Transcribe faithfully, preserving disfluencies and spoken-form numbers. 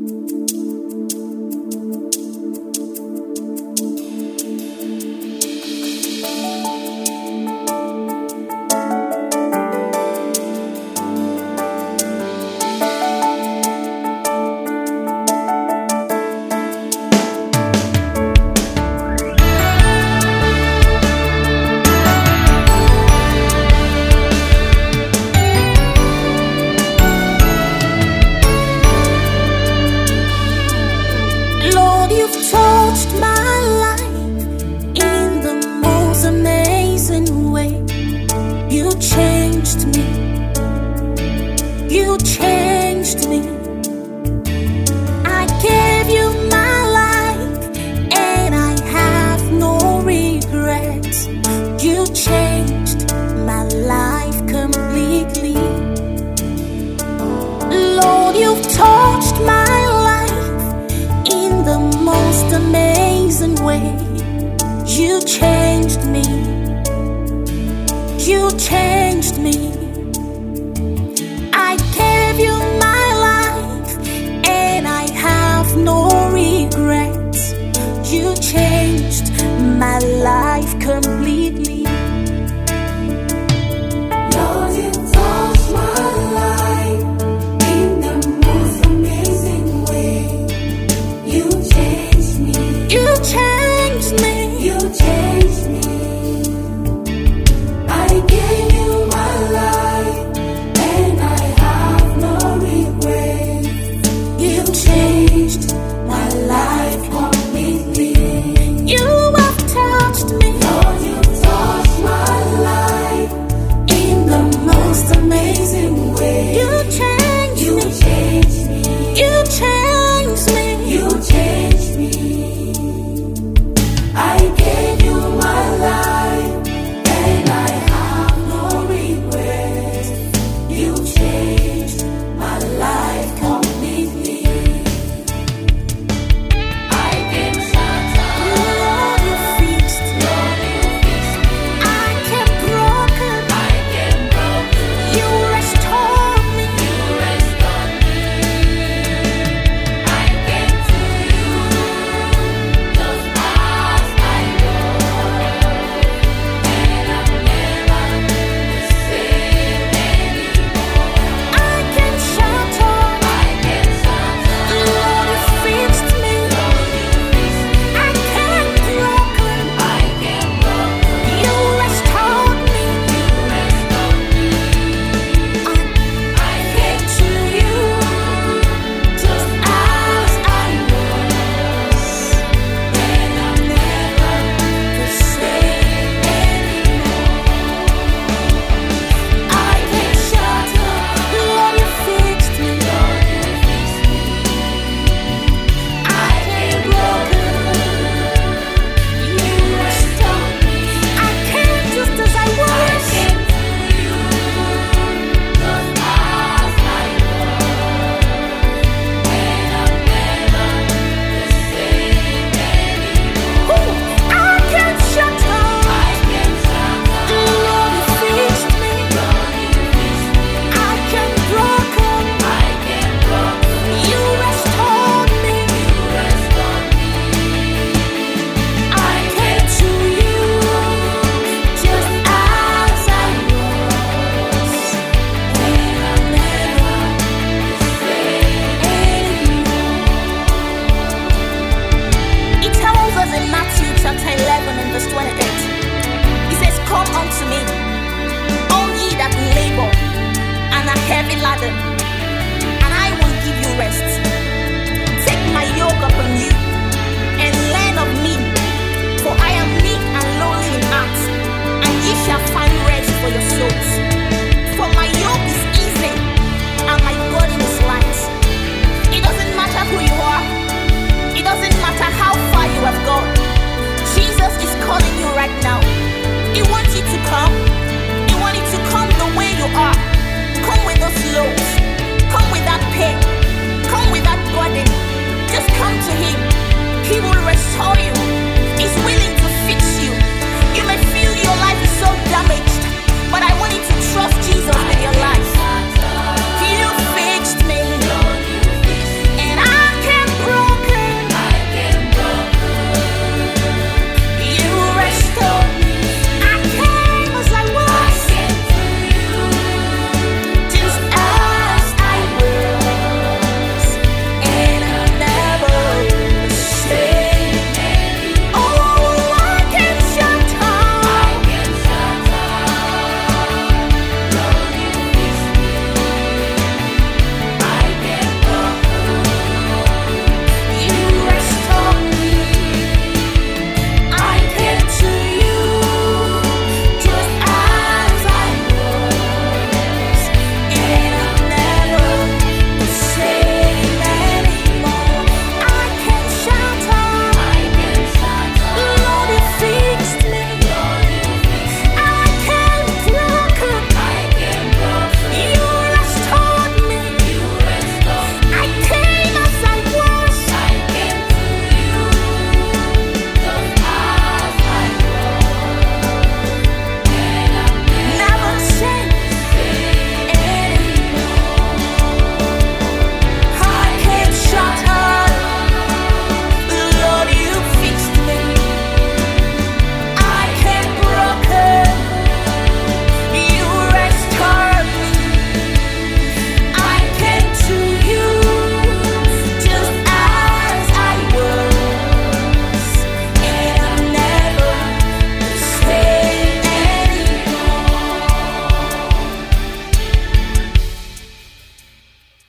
You've touched my life in the most amazing way. You changed me. You changed me. I gave you my life and I have no regrets. You changed my life completely. Lord, you've touched my the most amazing way. You changed me. You changed me. I gave you my life and I have no regrets. You changed my life completely. Lord, you touched my life in the most amazing way. You changed me. You changed me. You changed me. I gave you my life and I have no regrets. You changed